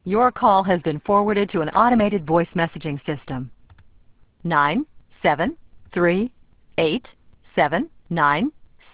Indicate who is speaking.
Speaker 1: Your call has been forwarded to an automated voice messaging system. 9738799